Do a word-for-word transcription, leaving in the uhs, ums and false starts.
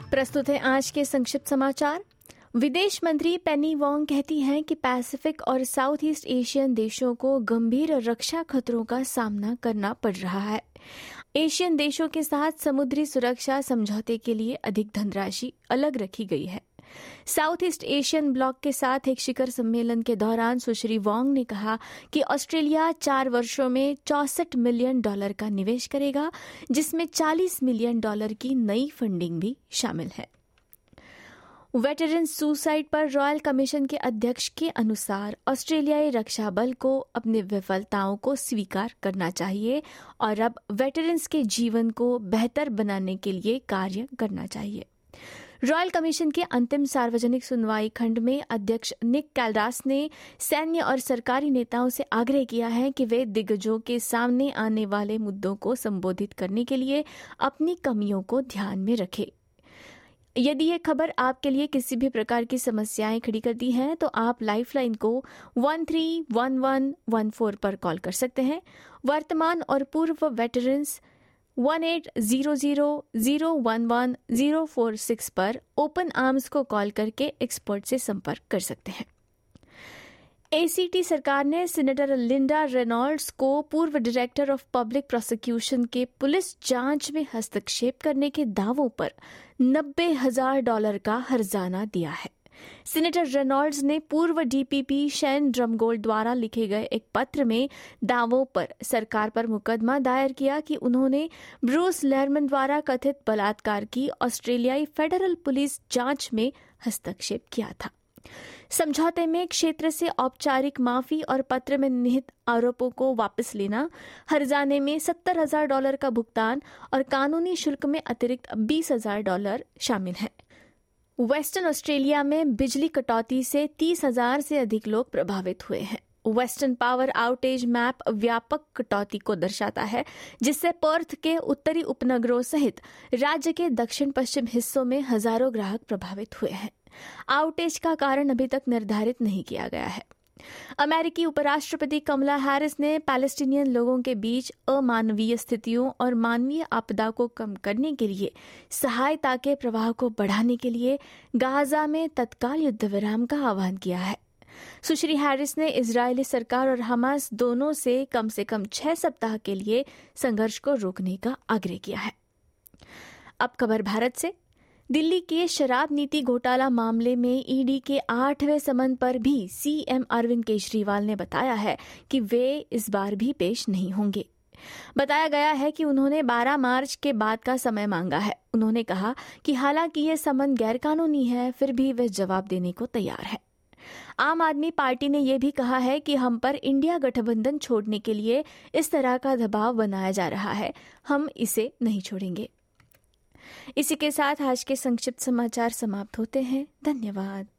प्रस्तुत है आज के संक्षिप्त समाचार। विदेश मंत्री पेनी वोंग कहती हैं कि पैसिफिक और साउथ ईस्ट एशियन देशों को गंभीर रक्षा खतरों का सामना करना पड़ रहा है। एशियन देशों के साथ समुद्री सुरक्षा समझौते के लिए अधिक धनराशि अलग रखी गई है। साउथ ईस्ट एशियन ब्लॉक के साथ एक शिखर सम्मेलन के दौरान सुश्री वोंग ने कहा कि ऑस्ट्रेलिया चार वर्षों में चौसठ मिलियन डॉलर का निवेश करेगा, जिसमें चालीस मिलियन डॉलर की नई फंडिंग भी शामिल है। वेटरन सुसाइड पर रॉयल कमीशन के अध्यक्ष के अनुसार ऑस्ट्रेलियाई रक्षा बल को अपनी विफलताओं को स्वीकार करना चाहिए और अब वेटरन्स के जीवन को बेहतर बनाने के लिए कार्य करना चाहिए। रॉयल कमीशन के अंतिम सार्वजनिक सुनवाई खंड में अध्यक्ष निक कैलडास ने सैन्य और सरकारी नेताओं से आग्रह किया है कि वे दिग्गजों के सामने आने वाले मुद्दों को संबोधित करने के लिए अपनी कमियों को ध्यान में रखें। यदि ये खबर आपके लिए किसी भी प्रकार की समस्याएं खड़ी करती हैं तो आप लाइफलाइन को one three one one one four पर कॉल कर सकते हैं। वर्तमान और पूर्व veterans one eight zero zero zero one one zero four six पर ओपन आर्म्स को कॉल करके एक्सपर्ट से संपर्क कर सकते हैं। एसीटी सरकार ने सीनेटर लिंडा रेनॉल्ड्स को पूर्व डायरेक्टर ऑफ पब्लिक प्रोसिक्यूशन के पुलिस जांच में हस्तक्षेप करने के दावों पर नब्बे हजार डॉलर का हर्जाना दिया है। सीनेटर रेनॉल्ड्स ने पूर्व डीपीपी शैन ड्रमगोल्ड द्वारा लिखे गए एक पत्र में दावों पर सरकार पर मुकदमा दायर किया कि उन्होंने ब्रूस लेरमन द्वारा कथित बलात्कार की ऑस्ट्रेलियाई फेडरल पुलिस जांच में हस्तक्षेप किया था। समझौते में क्षेत्र से औपचारिक माफी और पत्र में निहित आरोपों को वापस लेना, हर्जाने में सत्तर हजार डॉलर का भुगतान और कानूनी शुल्क में अतिरिक्त बीस हजार डॉलर शामिल है। वेस्टर्न ऑस्ट्रेलिया में बिजली कटौती से तीस हजार से अधिक लोग प्रभावित हुए हैं। वेस्टर्न पावर आउटेज मैप व्यापक कटौती को दर्शाता है, जिससे पर्थ के उत्तरी उपनगरों सहित राज्य के दक्षिण पश्चिम हिस्सों में हजारों ग्राहक प्रभावित हुए हैं। आउटेज का कारण अभी तक निर्धारित नहीं किया गया है। अमेरिकी उपराष्ट्रपति कमला हैरिस ने पैलेस्टीनियन लोगों के बीच अमानवीय स्थितियों और मानवीय आपदा को कम करने के लिए सहायता के प्रवाह को बढ़ाने के लिए गाजा में तत्काल युद्ध विराम का आह्वान किया है। सुश्री हैरिस ने इजरायली सरकार और हमास दोनों से कम से कम छह सप्ताह के लिए संघर्ष को रोकने का आग्रह किया है। अब खबर भारत से। दिल्ली के शराब नीति घोटाला मामले में ईडी के आठवें समन पर भी सीएम अरविंद केजरीवाल ने बताया है कि वे इस बार भी पेश नहीं होंगे। बताया गया है कि उन्होंने बारह मार्च के बाद का समय मांगा है। उन्होंने कहा कि हालांकि ये समन गैरकानूनी है, फिर भी वे जवाब देने को तैयार है। आम आदमी पार्टी ने यह भी कहा है कि हम पर इंडिया गठबंधन छोड़ने के लिए इस तरह का दबाव बनाया जा रहा है, हम इसे नहीं छोड़ेंगे। इसी के साथ आज के संक्षिप्त समाचार समाप्त होते हैं। धन्यवाद।